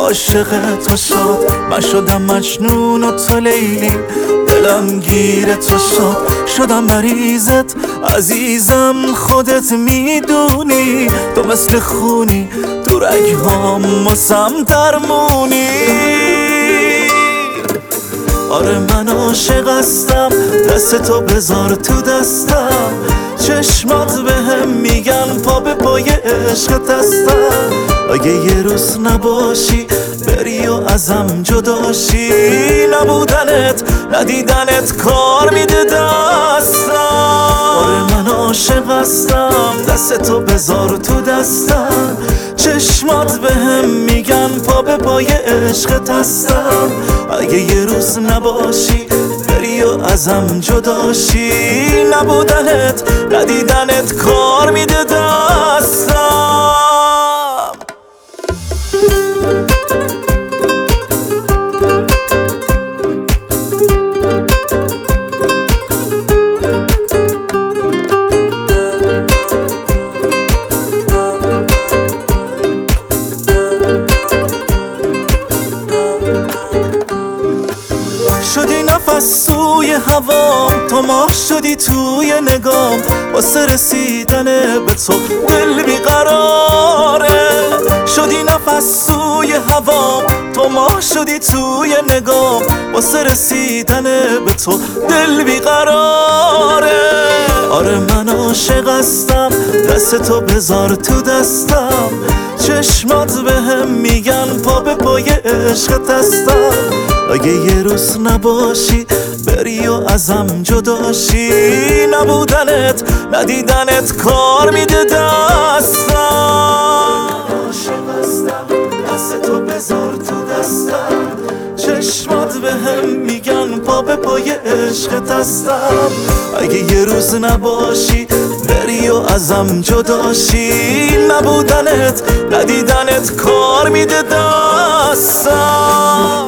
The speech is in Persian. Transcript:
عاشق تو شد، من شدم مجنون و تو لیلی، دلم گیر تو شدم مریضت عزیزم، خودت میدونی تو مثل خونی تو رگهام واسم درمونی. آره من عاشقستم، دست تو بذار تو دستم، چشمات بهم میگن پا به پای عشقت هستم. اگه یه روز نباشی بری و ازم جداشی، نبودنت ندیدنت کار میده دستم. آره من عاشقستم، دست تو بذار تو دستم، چشمات بهم میگن پا به پای عشقت هستم. اگه یه روز نباشی بری و ازم جداشی، نبودنت ندیدنت کار میده دستم. شدی نفس سوی هوام، تو ماه شدی توی نگام، واسه رسیدن به تو دل بیقراره. شدی نفس سوی هوام، تو ماه شدی توی نگام، واسه رسیدن به تو دل بیقراره. آره من عاشقستم، دست تو بذار تو دستم، چشمات بهم میگن پا به پای عشقت هستم. اگه یه روز نباشی بری و ازم جداشی، نبودنت ندیدنت کار میده دستم. عاشقستم، دست تو بذار تو دستم، چشمات بهم میگن پا به پای عشقت هستم. اگه یه روز نباشی بری و ازم جداشی، نبودنت ندیدنت کار میده دستم.